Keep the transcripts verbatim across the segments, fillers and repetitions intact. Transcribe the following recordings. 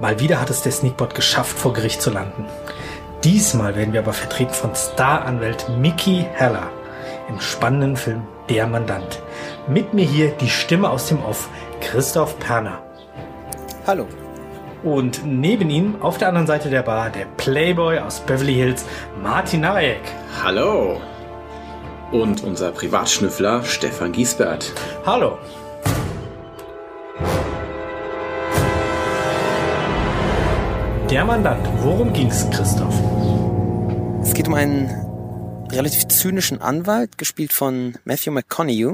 Mal wieder hat es der Sneakbot geschafft, vor Gericht zu landen. Diesmal werden wir aber vertreten von Staranwalt Mickey Heller im spannenden Film Der Mandant. Mit mir hier die Stimme aus dem Off, Christoph Perner. Hallo. Und neben ihm, auf der anderen Seite der Bar, der Playboy aus Beverly Hills, Martin Narejek. Hallo. Und unser Privatschnüffler Stefan Giesbert. Hallo. Der Mandant, worum ging's, Christoph? Es geht um einen relativ zynischen Anwalt, gespielt von Matthew McConaughey,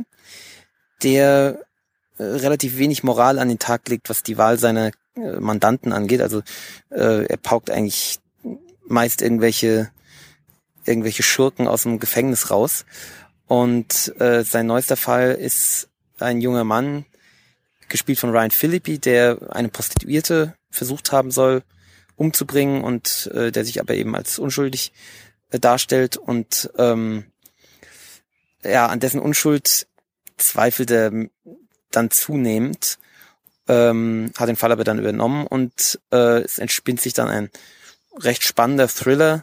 der äh, relativ wenig Moral an den Tag legt, was die Wahl seiner äh, Mandanten angeht. Also äh, er paukt eigentlich meist irgendwelche irgendwelche Schurken aus dem Gefängnis raus. Und äh, sein neuester Fall ist ein junger Mann, gespielt von Ryan Phillippe, der eine Prostituierte versucht haben soll, umzubringen und äh, der sich aber eben als unschuldig äh, darstellt und ähm, ja, an dessen Unschuld zweifelt er dann zunehmend, ähm, hat den Fall aber dann übernommen und äh, es entspinnt sich dann ein recht spannender Thriller,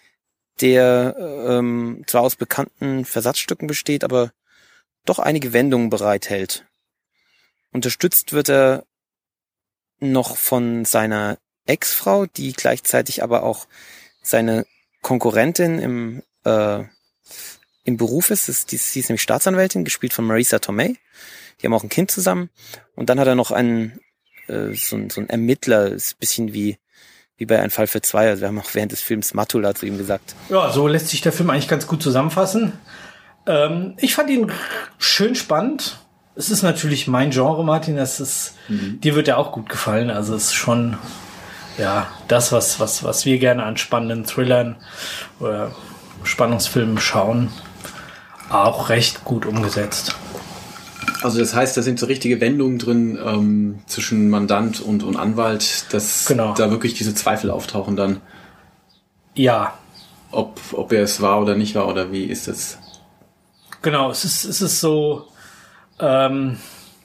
der ähm, zwar aus bekannten Versatzstücken besteht, aber doch einige Wendungen bereithält. Unterstützt wird er noch von seiner Ex-Frau, die gleichzeitig aber auch seine Konkurrentin im äh, im Beruf ist. ist die, sie ist nämlich Staatsanwältin, gespielt von Marisa Tomei. Die haben auch ein Kind zusammen. Und dann hat er noch einen äh, so, ein, so ein Ermittler, ist ein bisschen wie wie bei Ein Fall für zwei. Also wir haben auch während des Films Matula zu ihm gesagt. Ja, so lässt sich der Film eigentlich ganz gut zusammenfassen. Ähm, ich fand ihn schön spannend. Es ist natürlich mein Genre, Martin. Das ist, mhm. Dir wird ja auch gut gefallen. Also es ist schon ja das, was was was wir gerne an spannenden Thrillern oder Spannungsfilmen schauen, auch recht gut umgesetzt. Also das heißt, da sind so richtige Wendungen drin ähm, zwischen Mandant und, und Anwalt, dass genau. da wirklich diese Zweifel auftauchen dann. Ja. Ob, ob er es war oder nicht war oder wie ist das? Genau, es ist, es ist so, ähm,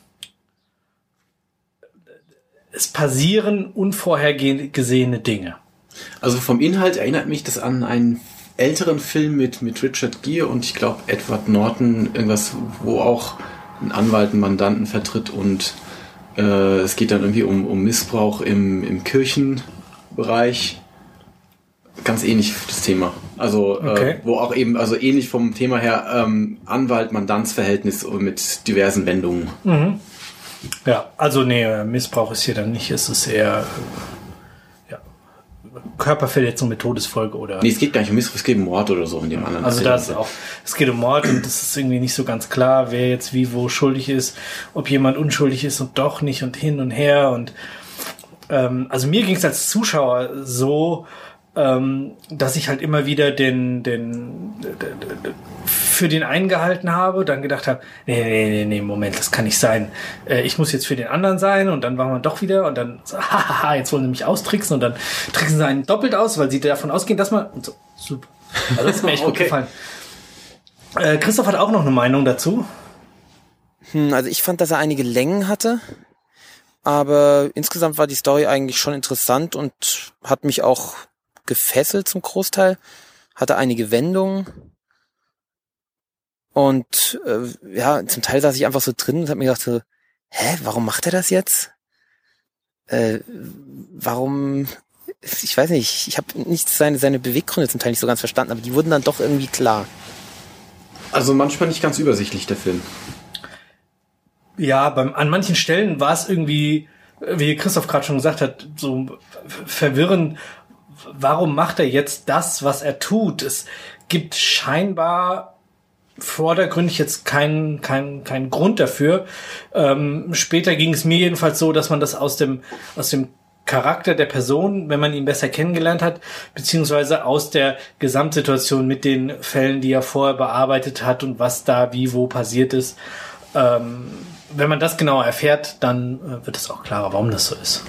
es passieren unvorhergesehene Dinge. Also vom Inhalt erinnert mich das an einen älteren Film mit, mit Richard Gere und ich glaube Edward Norton, irgendwas, wo auch ein Anwalt einen Mandanten vertritt und äh, es geht dann irgendwie um, um Missbrauch im, im Kirchenbereich. Ganz ähnlich das Thema. Also okay. äh, wo auch eben, also ähnlich vom Thema her ähm, Anwalt-Mandantsverhältnis mit diversen Wendungen. Mhm. Ja, also nee, Missbrauch ist hier dann nicht, es ist eher ja, Körperverletzung mit Todesfolge oder... Nee, es geht gar nicht um Missbrauch, es geht um Mord oder so in dem anderen. Also da ist auch, es geht um Mord und es ist irgendwie nicht so ganz klar, wer jetzt wie wo schuldig ist, ob jemand unschuldig ist und doch nicht und hin und her und ähm, also mir ging es als Zuschauer so, ähm, dass ich halt immer wieder den, den, den für den einen gehalten habe, dann gedacht habe, nee, nee, nee, nee, Moment, das kann nicht sein. Äh, ich muss jetzt für den anderen sein und dann waren wir doch wieder und dann, so, hahaha, jetzt wollen sie mich austricksen und dann tricksen sie einen doppelt aus, weil sie davon ausgehen, dass man, und so, super. Also das ist mir echt okay. gut gefallen. Äh, Christoph hat auch noch eine Meinung dazu. Hm, also ich fand, dass er einige Längen hatte, aber insgesamt war die Story eigentlich schon interessant und hat mich auch gefesselt zum Großteil, hatte einige Wendungen und äh, ja, zum Teil saß ich einfach so drin und hab mir gedacht so, hä, warum macht er das jetzt? Äh, warum, ich weiß nicht, ich habe nicht seine, seine Beweggründe zum Teil nicht so ganz verstanden, aber die wurden dann doch irgendwie klar. Also manchmal nicht ganz übersichtlich, der Film. Ja, beim, an manchen Stellen war es irgendwie, wie Christoph gerade schon gesagt hat, so verwirrend. Warum macht er jetzt das, was er tut? Es gibt scheinbar vordergründig jetzt keinen keinen keinen Grund dafür. Ähm, später ging es mir jedenfalls so, dass man das aus dem aus dem Charakter der Person, wenn man ihn besser kennengelernt hat, beziehungsweise aus der Gesamtsituation mit den Fällen, die er vorher bearbeitet hat und was da wie wo passiert ist, ähm, wenn man das genauer erfährt, dann äh, wird es auch klarer, warum das so ist.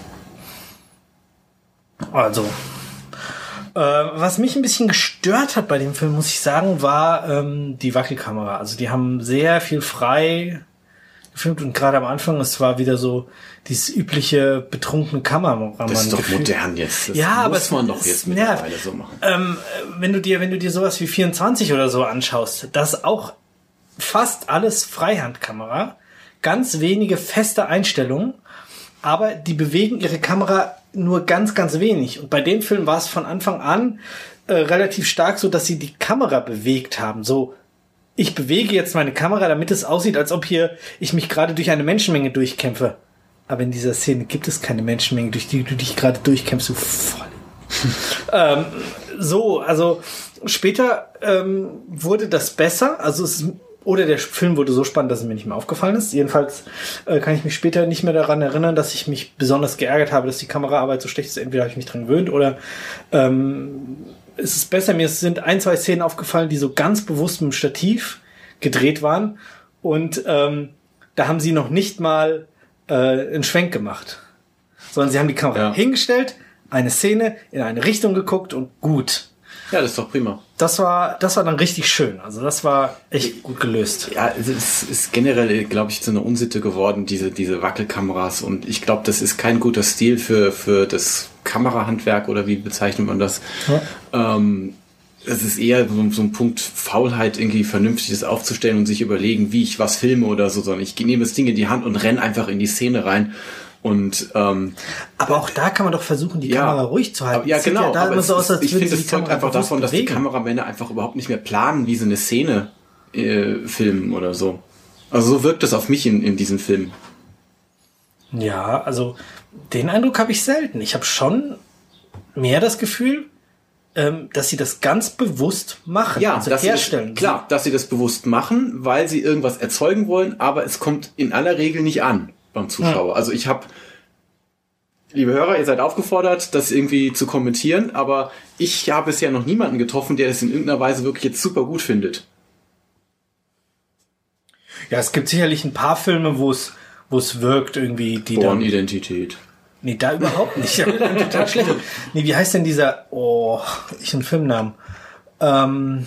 Also Äh, was mich ein bisschen gestört hat bei dem Film, muss ich sagen, war ähm, die Wackelkamera. Also die haben sehr viel frei gefilmt und gerade am Anfang, es war wieder so dieses übliche betrunkene Kameramann. Das ist doch gefühlt. modern jetzt. Das ja, aber muss es, man doch jetzt mittlerweile so machen. Ähm, wenn du dir, wenn du dir sowas wie vierundzwanzig oder so anschaust, das ist auch fast alles Freihandkamera, ganz wenige feste Einstellungen, aber die bewegen ihre Kamera nur ganz, ganz wenig. Und bei dem Film war es von Anfang an äh, relativ stark so, dass sie die Kamera bewegt haben. So, ich bewege jetzt meine Kamera, damit es aussieht, als ob hier ich mich gerade durch eine Menschenmenge durchkämpfe. Aber in dieser Szene gibt es keine Menschenmenge, durch die du dich gerade durchkämpfst, du voll. ähm, so, also später ähm, wurde das besser. Also es Oder der Film wurde so spannend, dass es mir nicht mehr aufgefallen ist. Jedenfalls äh, kann ich mich später nicht mehr daran erinnern, dass ich mich besonders geärgert habe, dass die Kameraarbeit so schlecht ist. Entweder habe ich mich dran gewöhnt oder ähm, es ist besser. Mir sind ein, zwei Szenen aufgefallen, die so ganz bewusst mit dem Stativ gedreht waren. Und ähm, da haben sie noch nicht mal äh, einen Schwenk gemacht. Sondern sie haben die Kamera ja. hingestellt, eine Szene in eine Richtung geguckt und gut. Ja, das ist doch prima. Das war, das war dann richtig schön. Also das war echt gut gelöst. Ja, es ist generell, glaube ich, so eine Unsitte geworden, diese, diese Wackelkameras. Und ich glaube, das ist kein guter Stil für, für das Kamerahandwerk oder wie bezeichnet man das? Ja. Ähm, es ist eher so, so ein Punkt Faulheit, irgendwie Vernünftiges aufzustellen und sich überlegen, wie ich was filme oder so, sondern ich nehme das Ding in die Hand und renne einfach in die Szene rein. Und ähm, aber auch da kann man doch versuchen, die ja, Kamera ruhig zu halten. Ja, genau. Ja da aber immer so aus, als ich finde, es zeugt einfach davon, dass bewegen. die Kameramänner einfach überhaupt nicht mehr planen, wie sie eine Szene äh, filmen oder so. Also so wirkt es auf mich in, in diesem Film. Ja, also den Eindruck habe ich selten. Ich habe schon mehr das Gefühl, ähm, dass sie das ganz bewusst machen. Ja, also dass herstellen. Sie das, klar, dass sie das bewusst machen, weil sie irgendwas erzeugen wollen, aber es kommt in aller Regel nicht an beim Zuschauer. Ja. Also ich habe, liebe Hörer, ihr seid aufgefordert, das irgendwie zu kommentieren, aber ich habe bisher noch niemanden getroffen, der das in irgendeiner Weise wirklich jetzt super gut findet. Ja, es gibt sicherlich ein paar Filme, wo es wo es wirkt irgendwie, die dann... Born-Identität. Nee, da überhaupt nicht. Ja, total schlecht. Nee, wie heißt denn dieser... Oh, ich einen Filmnamen. Ähm...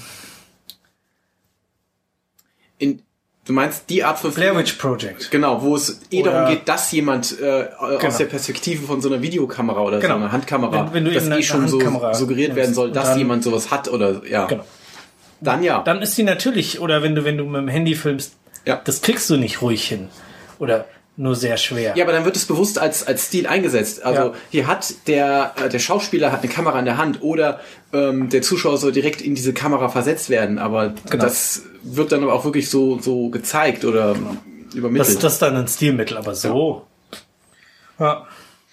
In... Du meinst die Art von Blair Witch Project. Genau, wo es eh oder darum geht, dass jemand äh, genau. aus der Perspektive von so einer Videokamera oder genau. so einer Handkamera, wenn, wenn du das eh schon so suggeriert werden soll, dass dann, jemand sowas hat oder ja. Genau. Dann ja. Dann ist die natürlich, oder wenn du wenn du mit dem Handy filmst, ja. das kriegst du nicht ruhig hin. Oder nur sehr schwer. Ja, aber dann wird es bewusst als als Stil eingesetzt. Also ja. hier hat der äh, der Schauspieler hat eine Kamera in der Hand oder ähm, der Zuschauer soll direkt in diese Kamera versetzt werden. Aber genau. das wird dann aber auch wirklich so so gezeigt oder genau. übermittelt. Das, das ist dann ein Stilmittel, aber so. Ja.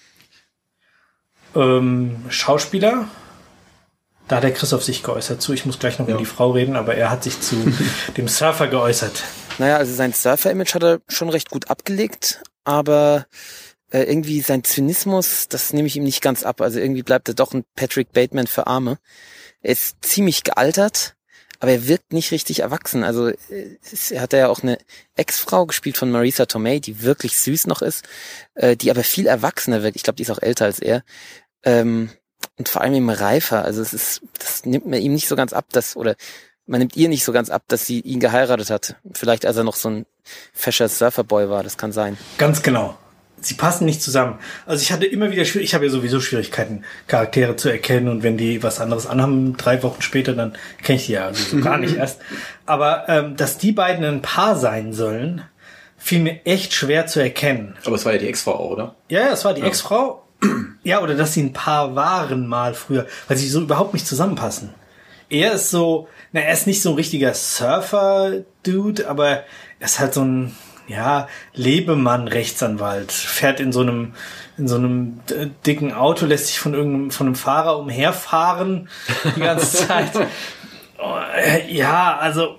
ja. Ähm, Schauspieler, da hat der Christoph sich geäußert zu. Ich muss gleich noch ja. um die Frau reden, aber er hat sich zu dem Surfer geäußert. Naja, also sein Surfer-Image hat er schon recht gut abgelegt, aber äh, irgendwie sein Zynismus, das nehme ich ihm nicht ganz ab. Also irgendwie bleibt er doch ein Patrick Bateman für Arme. Er ist ziemlich gealtert, aber er wirkt nicht richtig erwachsen. Also äh, er hat ja auch eine Ex-Frau gespielt von Marisa Tomei, die wirklich süß noch ist, äh, die aber viel erwachsener wirkt. Ich glaube, die ist auch älter als er. Ähm, und vor allem eben reifer. Also es ist, das nimmt man ihm nicht so ganz ab, dass, oder man nimmt ihr nicht so ganz ab, dass sie ihn geheiratet hat. Vielleicht als er noch so ein fescher Surferboy war, das kann sein. Ganz genau. Sie passen nicht zusammen. Also ich hatte immer wieder Schwierigkeiten, ich habe ja sowieso Schwierigkeiten, Charaktere zu erkennen und wenn die was anderes anhaben, drei Wochen später, dann kenne ich die ja also so gar nicht erst. Aber ähm, dass die beiden ein Paar sein sollen, fiel mir echt schwer zu erkennen. Aber es war ja die Ex-Frau, oder? Ja, es war die ja. Ex-Frau. Ja, oder dass sie ein Paar waren mal früher, weil sie so überhaupt nicht zusammenpassen. Er ist so, na, er ist nicht so ein richtiger Surfer-Dude, aber er ist halt so ein, ja, Lebemann-Rechtsanwalt. Fährt in so einem, in so einem dicken Auto, lässt sich von irgendeinem, von einem Fahrer umherfahren die ganze Zeit. Ja, also,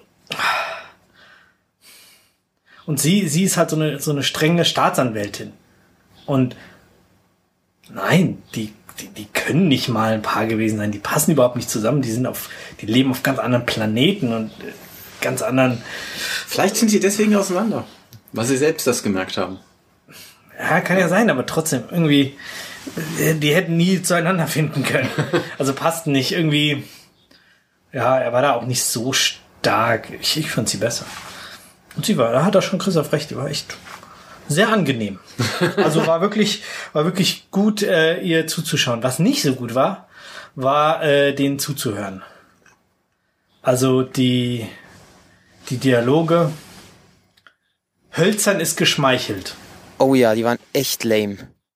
und sie, sie ist halt so eine, so eine strenge Staatsanwältin. Und nein, die, die, die können nicht mal ein Paar gewesen sein. Die passen überhaupt nicht zusammen. Die sind auf, die leben auf ganz anderen Planeten und ganz anderen. Vielleicht sind sie deswegen auseinander, weil sie selbst das gemerkt haben. Ja, kann ja sein, aber trotzdem irgendwie, die hätten nie zueinander finden können. Also passten nicht irgendwie. Ja, er war da auch nicht so stark. Ich, ich fand sie besser. Und sie war, da hat er schon Christoph recht, die war echt sehr angenehm. Also war wirklich, war wirklich gut, äh, ihr zuzuschauen. Was nicht so gut war, war äh, denen zuzuhören. Also die, die Dialoge. Hölzern ist geschmeichelt. Oh ja, die waren echt lame.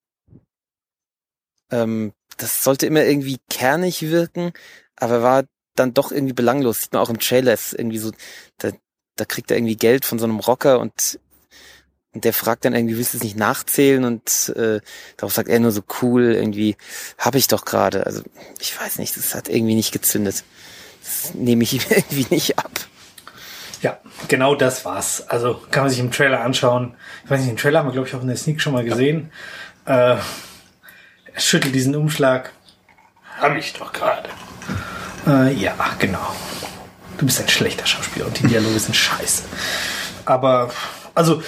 Ähm, das sollte immer irgendwie kernig wirken, aber war dann doch irgendwie belanglos. Sieht man auch im Trailer, ist irgendwie so, da, da kriegt er irgendwie Geld von so einem Rocker und, und der fragt dann irgendwie, willst du es nicht nachzählen? Und äh, darauf sagt er nur so cool, irgendwie, hab ich doch gerade. Also ich weiß nicht, das hat irgendwie nicht gezündet. Das nehme ich ihm irgendwie nicht ab. Ja, genau das war's. Also kann man sich im Trailer anschauen. Ich weiß nicht, den Trailer haben wir, glaube ich, auch in der Sneak schon mal gesehen. Ja. Äh, er schüttelt diesen Umschlag. Hab ich doch gerade. Äh, ja, genau. Du bist ein schlechter Schauspieler und die Dialoge sind scheiße. Aber, also,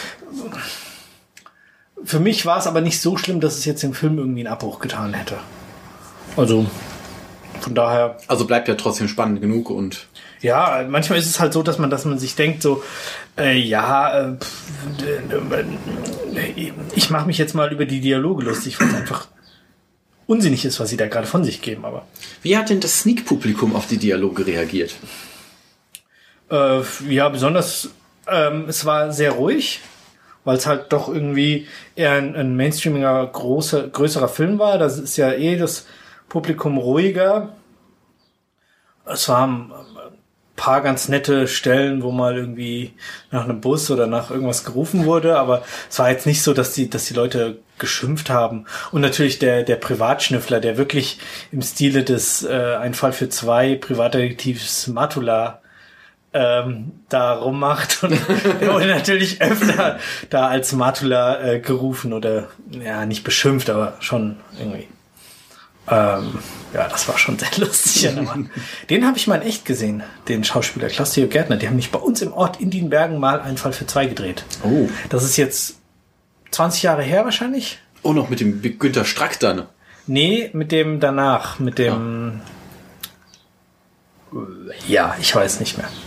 für mich war es aber nicht so schlimm, dass es jetzt dem Film irgendwie einen Abbruch getan hätte. Also, von daher... Also bleibt ja trotzdem spannend genug und... Ja, manchmal ist es halt so, dass man, dass man sich denkt, so, äh, ja, äh, ich mache mich jetzt mal über die Dialoge lustig, weil es einfach unsinnig ist, was sie da gerade von sich geben. Aber wie hat denn das Sneak-Publikum auf die Dialoge reagiert? Äh, ja, besonders, ähm, es war sehr ruhig, weil es halt doch irgendwie eher ein, ein mainstreamiger, großer, größerer Film war. Das ist ja eh das Publikum ruhiger. Es waren paar ganz nette Stellen, wo mal irgendwie nach einem Bus oder nach irgendwas gerufen wurde, aber es war jetzt nicht so, dass die, dass die Leute geschimpft haben. Und natürlich der, der Privatschnüffler, der wirklich im Stile des äh, Ein Fall für zwei Privatdetektivs Matula ähm, da rummacht und der wurde natürlich öfter da als Matula äh, gerufen oder ja, nicht beschimpft, aber schon irgendwie. Ähm, ja, das war schon sehr lustig. Den habe ich mal in echt gesehen, den Schauspieler Klaus-Theo Gärtner. Die haben nicht bei uns im Ort in Dienbergen mal Ein Fall für zwei gedreht. Oh. Das ist jetzt zwanzig Jahre her wahrscheinlich. Oh, noch mit dem Günter Strack dann? Nee, mit dem danach, mit dem... Ja, ja ich weiß nicht mehr.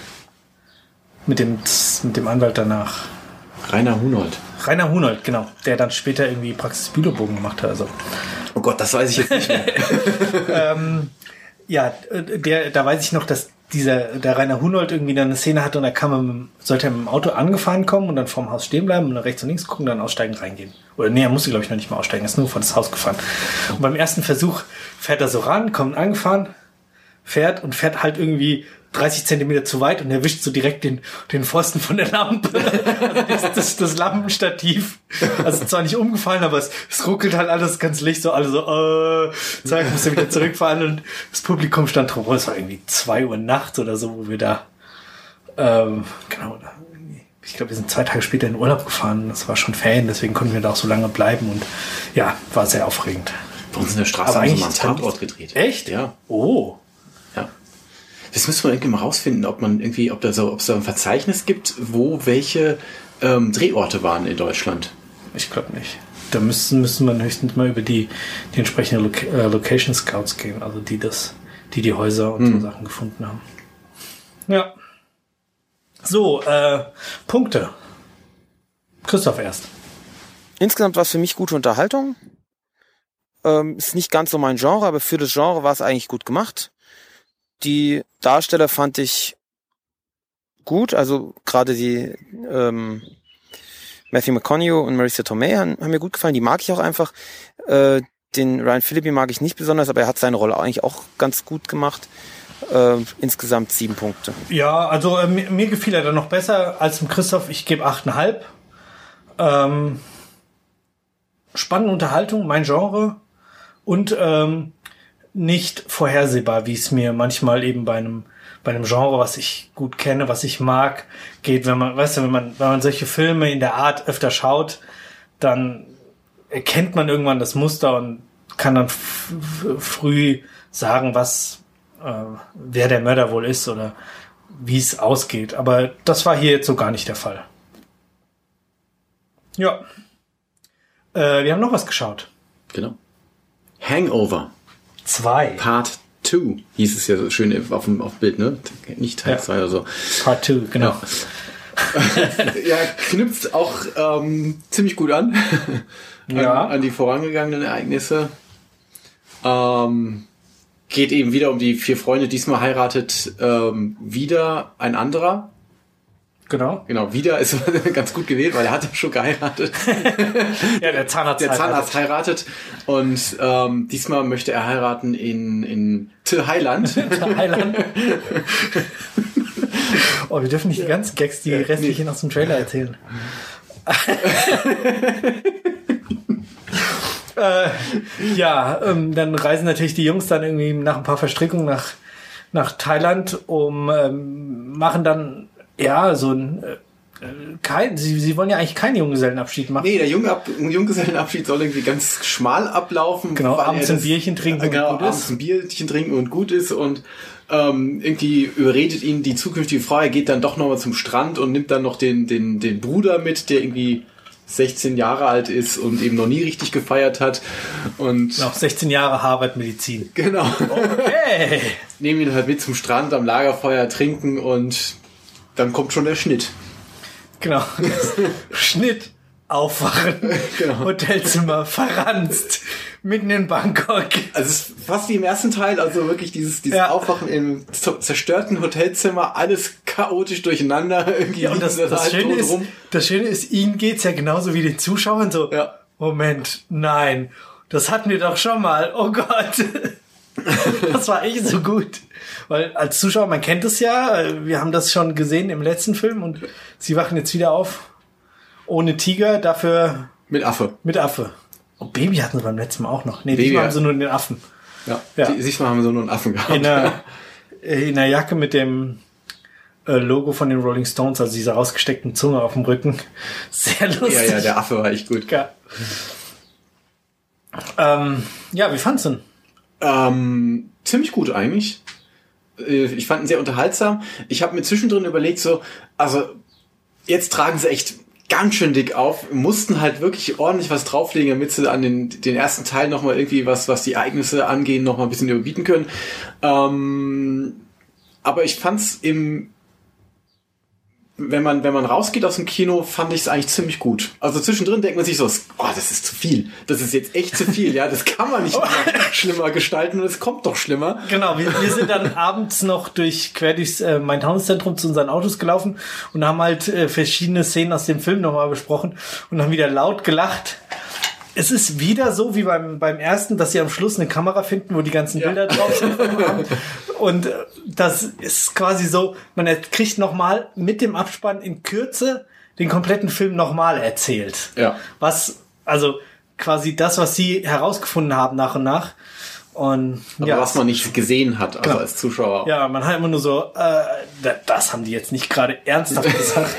Mit dem, mit dem Anwalt danach. Rainer Hunold. Rainer Hunold, genau. Der dann später irgendwie Praxis Bülowbogen gemacht hat, also... Oh Gott, das weiß ich jetzt nicht mehr. ähm, ja, der, da weiß ich noch, dass dieser, der Rainer Hunold irgendwie dann eine Szene hatte und er kam mit, sollte er mit dem Auto angefahren kommen und dann vorm Haus stehen bleiben und dann rechts und links gucken, dann aussteigen, reingehen. Oder nee, er musste, glaube ich, noch nicht mal aussteigen, er ist nur vor das Haus gefahren. Und beim ersten Versuch fährt er so ran, kommt angefahren, fährt und fährt halt irgendwie dreißig Zentimeter zu weit und erwischt so direkt den, den Pfosten von der Lampe. Also das, das, das Lampenstativ. Also zwar nicht umgefallen, aber es, es ruckelt halt alles ganz Licht, so alle so, äh, zack, muss er wieder zurückfahren und das Publikum stand drauf. Es war irgendwie zwei Uhr nachts oder so, wo wir da, ähm, genau, da, ich glaube, wir sind zwei Tage später in Urlaub gefahren. Das war schon Ferien, deswegen konnten wir da auch so lange bleiben und ja, war sehr aufregend. Bei uns in der Straße haben sie mal einen Tatort gedreht. Echt? Ja. Oh. Ja. Das müssen wir irgendwie mal rausfinden, ob man irgendwie, ob da so, ob es da ein Verzeichnis gibt, wo welche ähm, Drehorte waren in Deutschland. Ich glaube nicht. Da müssen müssen man höchstens mal über die die entsprechenden Loca- äh, Location Scouts gehen, also die das, die die Häuser und hm. so Sachen gefunden haben. Ja. So, äh, Punkte. Christoph erst. Insgesamt war es für mich gute Unterhaltung. Ähm, ist nicht ganz so mein Genre, aber für das Genre war es eigentlich gut gemacht. Die Darsteller fand ich gut, also gerade die ähm, Matthew McConaughey und Marisa Tomei haben, haben mir gut gefallen, die mag ich auch einfach. Äh, den Ryan Phillippe mag ich nicht besonders, aber er hat seine Rolle eigentlich auch ganz gut gemacht. Äh, insgesamt sieben Punkte. Ja, also äh, mir, mir gefiel er dann noch besser als dem Christoph. Ich gebe achteinhalb. Ähm, spannende Unterhaltung, mein Genre und ähm, nicht vorhersehbar, wie es mir manchmal eben bei einem bei einem Genre, was ich gut kenne, was ich mag, geht, wenn man, weißt du, wenn man wenn man solche Filme in der Art öfter schaut, dann erkennt man irgendwann das Muster und kann dann f- f- früh sagen, was äh, wer der Mörder wohl ist oder wie es ausgeht. Aber das war hier jetzt so gar nicht der Fall. Ja. Äh, wir haben noch was geschaut. Genau. Hangover. Zwei. Part zwei hieß es ja so schön auf dem auf Bild, ne? Nicht Teil zwei ja. oder so. Part zwei, genau. ja, knüpft auch ähm, ziemlich gut an. Ja. an, an die vorangegangenen Ereignisse. Ähm, geht eben wieder um die vier Freunde. Diesmal heiratet ähm, wieder ein anderer. Genau. Genau, wieder ist ganz gut gewählt, weil er hat ja schon geheiratet. Ja, der Zahnarzt Der Zahnarzt heiratet. Und ähm, diesmal möchte er heiraten in, in Thailand. Thailand. Oh, wir dürfen nicht die ganzen Gags, die restlichen aus dem Trailer erzählen. äh, ja, ähm, dann reisen natürlich die Jungs dann irgendwie nach ein paar Verstrickungen nach, nach Thailand, um ähm, machen dann ja so ein äh, kein, sie, sie wollen ja eigentlich keinen Junggesellenabschied machen. Nee, der Jungab- Junggesellenabschied soll irgendwie ganz schmal ablaufen. Genau, weil abends er ein das, Bierchen trinken genau, und gut abends ist. ein Bierchen trinken und gut ist und ähm, irgendwie überredet ihn die zukünftige Frau, er geht dann doch nochmal zum Strand und nimmt dann noch den, den, den Bruder mit, der irgendwie sechzehn Jahre alt ist und eben noch nie richtig gefeiert hat. Und Noch sechzehn Jahre Harvard-Medizin. genau. Okay. Nehmen ihn halt mit zum Strand, am Lagerfeuer trinken und dann kommt schon der Schnitt. Genau. Schnitt, aufwachen, Genau. Hotelzimmer verranzt, mitten in Bangkok. Also es ist fast wie im ersten Teil, also wirklich dieses, dieses Ja. Aufwachen im z- zerstörten Hotelzimmer, alles chaotisch durcheinander. Irgendwie Ja, und das, liegen sie da das, halt Schöne tot ist, rum. das Schöne ist, ihnen geht's ja genauso wie den Zuschauern so, Ja. Moment, nein, das hatten wir doch schon mal, oh Gott. Das war echt so gut. Weil als Zuschauer, man kennt es ja, wir haben das schon gesehen im letzten Film und sie wachen jetzt wieder auf ohne Tiger, dafür Mit Affe. mit Affe. Oh, Baby hatten sie beim letzten Mal auch noch. Nee, Baby, diesmal ja. haben sie nur den Affen. Ja. Ja. Die, diesmal haben wir so nur einen Affen gehabt. In einer, in einer Jacke mit dem äh, Logo von den Rolling Stones, also dieser rausgesteckten Zunge auf dem Rücken. Sehr lustig. ja, ja, der Affe war echt gut. Ja, ähm, ja wie fandst du ihn? Ähm, ziemlich gut eigentlich. Äh, Ich fand ihn sehr unterhaltsam. Ich habe mir zwischendrin überlegt, so, also jetzt tragen sie echt ganz schön dick auf, mussten halt wirklich ordentlich was drauflegen, damit sie an den, den ersten Teil nochmal irgendwie was, was die Ereignisse angehen, nochmal ein bisschen überbieten können. Ähm, aber ich fand's im wenn man, wenn man rausgeht aus dem Kino, fand ich es eigentlich ziemlich gut. Also zwischendrin denkt man sich so, oh, das ist zu viel. Das ist jetzt echt zu viel. Ja, das kann man nicht mehr schlimmer gestalten und es kommt doch schlimmer. Genau, wir, wir sind dann abends noch durch quer durchs äh, Main-Taunus-Zentrum zu unseren Autos gelaufen und haben halt äh, verschiedene Szenen aus dem Film nochmal besprochen und haben wieder laut gelacht. Es ist wieder so wie beim, beim ersten, dass sie am Schluss eine Kamera finden, wo die ganzen Ja. Bilder drauf sind. Und äh, das ist quasi so, man kriegt nochmal mit dem Abspann in Kürze den kompletten Film nochmal erzählt. Ja. Was, also quasi das, was sie herausgefunden haben nach und nach. Und Aber ja, was man nicht gesehen hat, also Genau. als Zuschauer. ja, man hat immer nur so, äh, da- das haben die jetzt nicht gerade ernsthaft gesagt.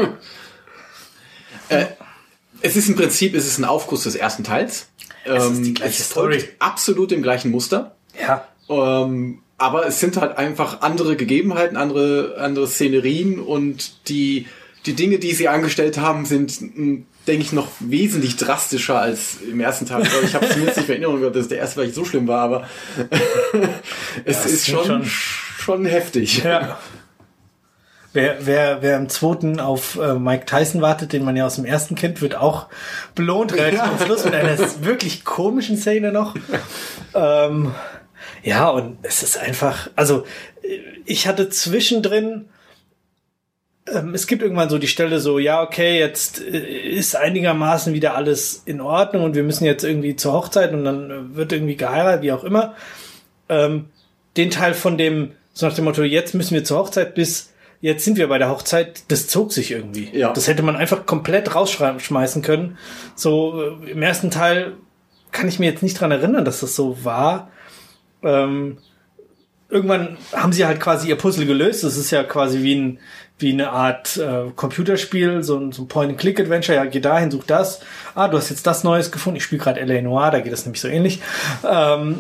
Äh, es ist im Prinzip, es ist ein Aufguss des ersten Teils. Es ist Ähm, die gleiche es folgt Story. absolut dem gleichen Muster. Ja. Ähm, aber es sind halt einfach andere Gegebenheiten, andere, andere Szenerien und die, die Dinge, die sie angestellt haben, sind, mh, denke ich, noch wesentlich drastischer als im ersten Teil. Also ich habe es zumindest nicht in Erinnerung gehabt, dass der erste vielleicht so schlimm war, aber es Ja, es ist sind schon, schon- schon heftig. Ja. Wer, wer, wer im zweiten auf äh, Mike Tyson wartet, den man ja aus dem ersten kennt, wird auch belohnt, relativ am Schluss mit einer wirklich komischen Szene noch. Ähm, ja, und es ist einfach, also ich hatte zwischendrin, ähm, es gibt irgendwann so die Stelle so, ja, okay, jetzt äh, ist einigermaßen wieder alles in Ordnung und wir müssen jetzt irgendwie zur Hochzeit und dann äh, wird irgendwie geheiratet, wie auch immer. Ähm, den Teil von dem, so nach dem Motto, jetzt müssen wir zur Hochzeit bis jetzt sind wir bei der Hochzeit, das zog sich irgendwie. Ja. Das hätte man einfach komplett rausschmeißen können. So äh, im ersten Teil kann ich mir jetzt nicht dran erinnern, dass das so war. Ähm, irgendwann haben sie halt quasi ihr Puzzle gelöst. Das ist ja quasi wie ein wie eine Art äh, Computerspiel, so ein, so ein Point-and-Click-Adventure. Ja, geh dahin, such das. Ah, du hast jetzt das Neues gefunden. Ich spiele gerade L A Noire, da geht das nämlich so ähnlich. Ähm,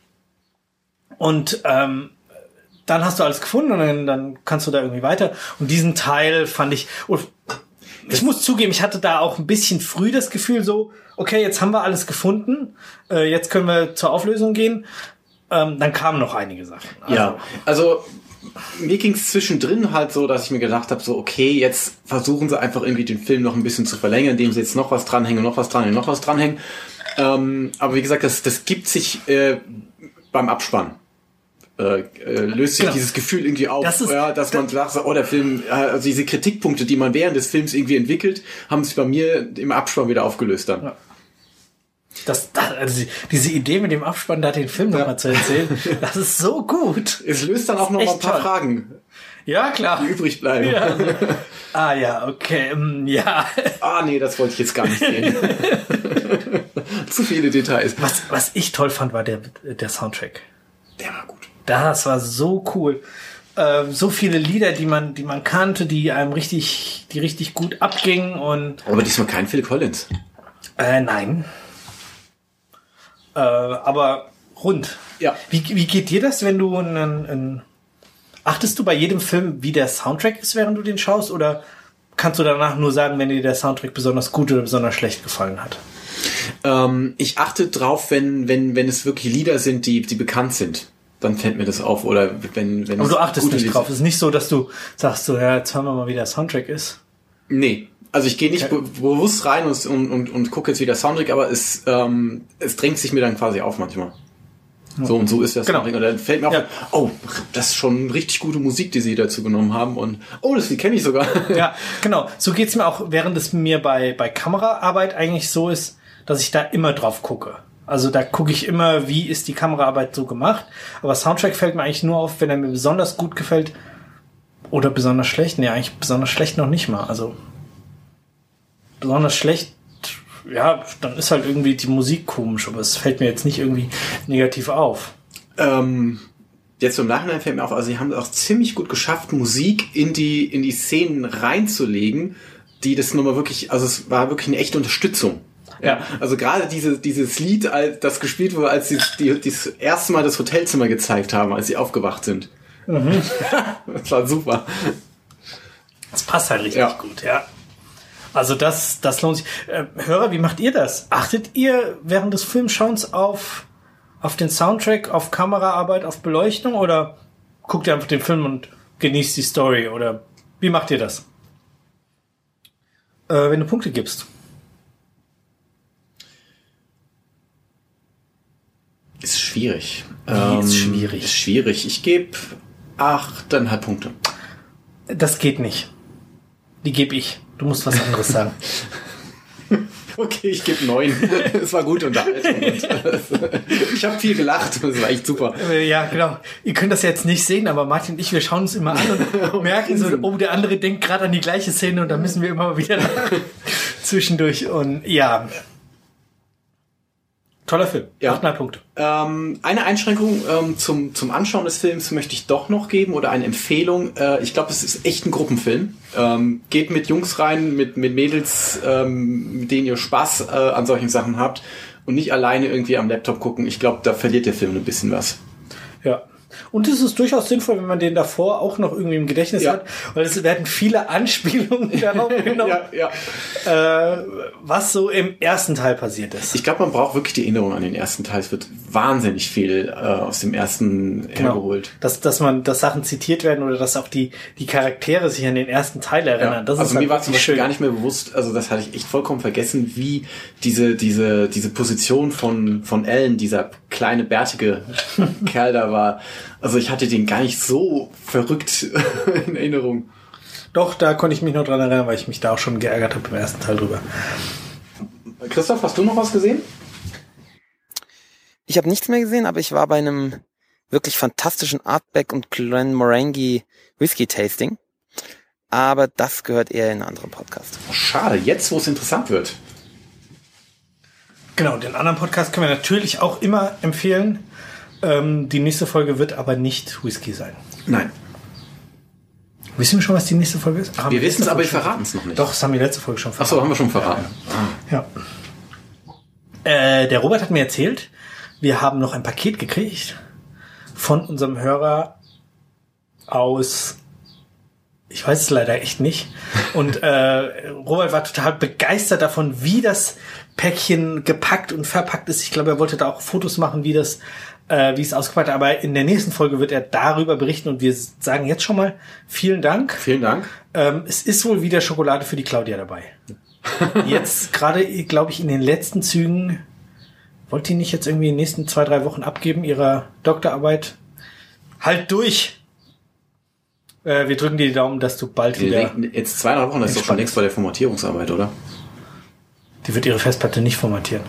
und ähm, dann hast du alles gefunden und dann, dann kannst du da irgendwie weiter. Und diesen Teil fand ich, und ich muss zugeben, ich hatte da auch ein bisschen früh das Gefühl so, okay, jetzt haben wir alles gefunden, äh, jetzt können wir zur Auflösung gehen. ähm, dann kamen noch einige Sachen. Also, ja, also mir ging es zwischendrin halt so, dass ich mir gedacht habe, so okay, jetzt versuchen sie einfach irgendwie den Film noch ein bisschen zu verlängern, indem sie jetzt noch was dranhängen, noch was dranhängen, noch was dranhängen. Ähm, aber wie gesagt, das, das gibt sich äh, beim Abspann. Äh, äh, löst sich genau. dieses Gefühl irgendwie auf, das ist, ja, dass das man sagt, oh, der Film, äh, also diese Kritikpunkte, die man während des Films irgendwie entwickelt, haben sich bei mir im Abspann wieder aufgelöst dann. Ja. Das, das, also diese Idee mit dem Abspann, da den Film ja. nochmal zu erzählen, das ist so gut. Es löst dann auch noch mal ein paar toll. Fragen. Ja, klar. Die übrig bleiben. Ja. Ah ja, okay, um, ja. Ah nee, das wollte ich jetzt gar nicht sehen. Zu viele Details. Was, was ich toll fand, war der, der Soundtrack. Der war gut. Das war so cool. Äh, so viele Lieder, die man, die man kannte, die einem richtig, die richtig gut abgingen und. Aber diesmal kein Phil Collins. Äh, nein. Äh, aber rund. Ja. Wie, wie geht dir das, wenn du einen, einen, achtest du bei jedem Film, wie der Soundtrack ist, während du den schaust, oder kannst du danach nur sagen, wenn dir der Soundtrack besonders gut oder besonders schlecht gefallen hat? Ähm, ich achte drauf, wenn, wenn, wenn es wirklich Lieder sind, die, die bekannt sind. Dann fällt mir das auf. Oder wenn, wenn Aber es du achtest nicht Lieder drauf. Es ist nicht so, dass du sagst, so, ja, jetzt hören wir mal, wie der Soundtrack ist. Nee. Also ich gehe nicht okay. be- bewusst rein und, und, und, und gucke jetzt, wie der Soundtrack, aber es, ähm, es drängt sich mir dann quasi auf manchmal. Ja. So und so ist das genau. Soundtrack. Und dann fällt mir auf, ja. oh, das ist schon richtig gute Musik, die sie dazu genommen haben. Und oh, das kenne ich sogar. Ja, genau. So geht's mir auch, während es mir bei, bei Kameraarbeit eigentlich so ist, dass ich da immer drauf gucke. Also da gucke ich immer, wie ist die Kameraarbeit so gemacht. Aber Soundtrack fällt mir eigentlich nur auf, wenn er mir besonders gut gefällt oder besonders schlecht. Nee, eigentlich besonders schlecht noch nicht mal. Also besonders schlecht, ja, dann ist halt irgendwie die Musik komisch, aber es fällt mir jetzt nicht irgendwie negativ auf. Ähm, jetzt im Nachhinein fällt mir auf, also sie haben es auch ziemlich gut geschafft, Musik in die, in die Szenen reinzulegen, die das nochmal wirklich, also es war wirklich eine echte Unterstützung. Ja, also gerade diese, dieses Lied, als das gespielt wurde, als sie die, die das erste Mal das Hotelzimmer gezeigt haben, als sie aufgewacht sind. Mhm. Das war super. Das passt halt richtig ja. gut, ja. Also das, das lohnt sich. Äh, Hörer, wie macht ihr das? Achtet ihr während des Filmschauens auf, auf den Soundtrack, auf Kameraarbeit, auf Beleuchtung, oder guckt ihr einfach den Film und genießt die Story, oder wie macht ihr das? Äh, wenn du Punkte gibst. Ist schwierig. Wie ähm, ist schwierig? Ist schwierig. Ich gebe achteinhalb Punkte. Das geht nicht. Die gebe ich. Du musst was anderes sagen. Okay, ich gebe neun. Es war gut unterhalten. Ich habe viel gelacht. Das war echt super. Ja, genau. Ihr könnt das jetzt nicht sehen, aber Martin und ich, wir schauen uns immer an und merken so, oh, der andere denkt gerade an die gleiche Szene und da müssen wir immer wieder zwischendurch. Und ja, toller Film. Ja. achteinhalb Punkte. Ähm, eine Einschränkung ähm, zum, zum Anschauen des Films möchte ich doch noch geben, oder eine Empfehlung. Äh, ich glaube, es ist echt ein Gruppenfilm. Ähm, geht mit Jungs rein, mit, mit Mädels, ähm, mit denen ihr Spaß äh, an solchen Sachen habt und nicht alleine irgendwie am Laptop gucken. Ich glaube, da verliert der Film ein bisschen was. Ja. Und es ist durchaus sinnvoll, wenn man den davor auch noch irgendwie im Gedächtnis ja. hat, weil es werden viele Anspielungen darauf genommen, ja, ja. Äh, was so im ersten Teil passiert ist. Ich glaube, man braucht wirklich die Erinnerung an den ersten Teil. Es wird wahnsinnig viel äh, aus dem ersten genau. hergeholt. Dass, dass man, dass Sachen zitiert werden oder dass auch die, die Charaktere sich an den ersten Teil erinnern. Ja. Das also ist mir halt war zum Beispiel schön. gar nicht mehr bewusst, also das hatte ich echt vollkommen vergessen, wie diese, diese, diese Position von, von Alan, dieser kleine, bärtige Kerl da war. Also ich hatte den gar nicht so verrückt in Erinnerung. Doch, da konnte ich mich noch dran erinnern, weil ich mich da auch schon geärgert habe im ersten Teil drüber. Christoph, hast du noch was gesehen? Ich habe nichts mehr gesehen, aber ich war bei einem wirklich fantastischen Artback und Glenmorangie Whisky Tasting. Aber das gehört eher in einen anderen Podcast. Oh, schade, jetzt wo es interessant wird. Genau, den anderen Podcast können wir natürlich auch immer empfehlen. Ähm, die nächste Folge wird aber nicht Whisky sein. Nein. Wissen wir schon, was die nächste Folge ist? Haben wir wissen es, aber wir verraten es noch nicht. Doch, das haben wir letzte Folge schon verraten. Ach so, haben wir schon verraten. Ja. ja. Äh, der Robert hat mir erzählt, wir haben noch ein Paket gekriegt von unserem Hörer aus, ich weiß es leider echt nicht. Und äh, Robert war total begeistert davon, wie das Päckchen gepackt und verpackt ist. Ich glaube, er wollte da auch Fotos machen, wie das, äh, wie es ausgepackt hat. Aber in der nächsten Folge wird er darüber berichten und wir sagen jetzt schon mal vielen Dank. Vielen Dank. Ähm, es ist wohl wieder Schokolade für die Claudia dabei. Jetzt gerade, glaube ich, in den letzten Zügen, wollt ihr nicht jetzt irgendwie in den nächsten zwei, drei Wochen abgeben, ihrer Doktorarbeit? Halt durch! Äh, wir drücken dir die Daumen, dass du bald wieder... Jetzt zwei, drei Wochen, das ist doch schon längst bei der Formatierungsarbeit, oder? Die wird ihre Festplatte nicht formatieren.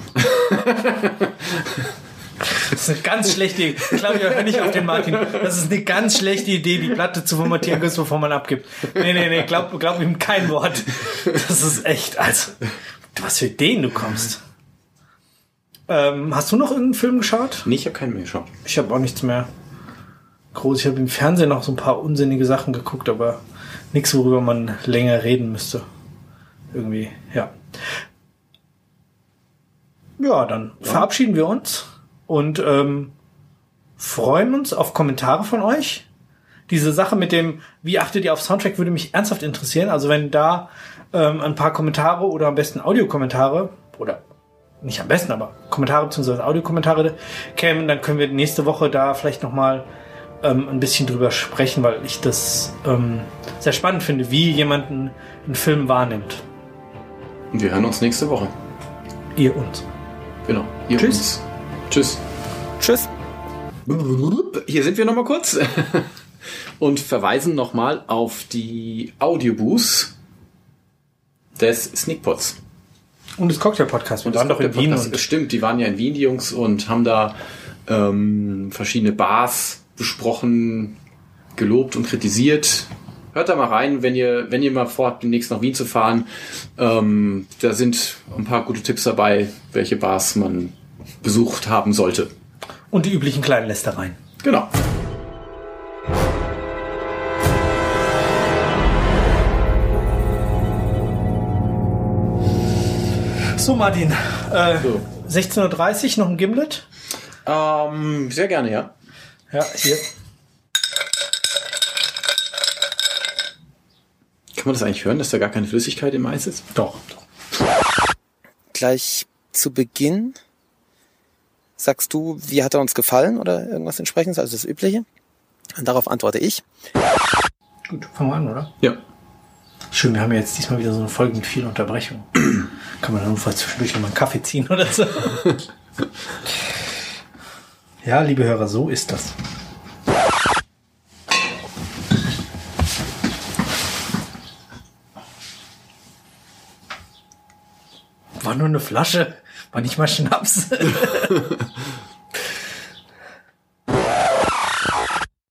Das ist eine ganz schlechte Idee. Claudia, hör nicht auf den Martin. Das ist eine ganz schlechte Idee, die Platte zu formatieren, bevor man abgibt. Nee, nee, nee, glaub, glaub ihm kein Wort. Das ist echt, also, was für Ideen du kommst. Ähm, hast du noch irgendeinen Film geschaut? Nee, ich habe keinen mehr geschaut. Ich habe auch nichts mehr groß. Ich habe im Fernsehen noch so ein paar unsinnige Sachen geguckt, aber nichts, worüber man länger reden müsste. Irgendwie, ja. Ja, dann ja. verabschieden wir uns und ähm, freuen uns auf Kommentare von euch. Diese Sache mit dem, wie achtet ihr auf Soundtrack, würde mich ernsthaft interessieren. Also wenn da ähm, ein paar Kommentare oder am besten Audiokommentare oder nicht am besten, aber Kommentare bzw. Audiokommentare kämen, dann können wir nächste Woche da vielleicht nochmal ähm, ein bisschen drüber sprechen, weil ich das ähm, sehr spannend finde, wie jemand einen, einen Film wahrnimmt. Und wir hören uns nächste Woche. Ihr uns. Genau. Ihr Tschüss. Uns. Tschüss. Tschüss. Hier sind wir nochmal kurz und verweisen nochmal auf die Audiobooths des Sneakpots. Und das Cocktail-Podcast. Wir waren doch in Wien. Und stimmt, die waren ja in Wien, die Jungs, und haben da ähm, verschiedene Bars besprochen, gelobt und kritisiert. Hört da mal rein, wenn ihr, wenn ihr mal vorhabt, demnächst nach Wien zu fahren. Ähm, da sind ein paar gute Tipps dabei, welche Bars man besucht haben sollte. Und die üblichen kleinen Lästereien. Genau. So, Martin. Äh, So. sechzehn Uhr dreißig, noch ein Gimlet? Ähm, sehr gerne, ja. Ja, hier. Kann man das eigentlich hören, dass da gar keine Flüssigkeit im Eis ist? Doch. Gleich zu Beginn sagst du, wie hat er uns gefallen oder irgendwas entsprechendes, also das Übliche. Und darauf antworte ich. Gut, fangen wir an, oder? Ja. Schön, wir haben ja jetzt diesmal wieder so eine Folge mit vielen Unterbrechungen. Kann man dann notfalls zwischendurch nochmal einen Kaffee ziehen oder so. Ja, liebe Hörer, so ist das. War nur eine Flasche, war nicht mal Schnaps.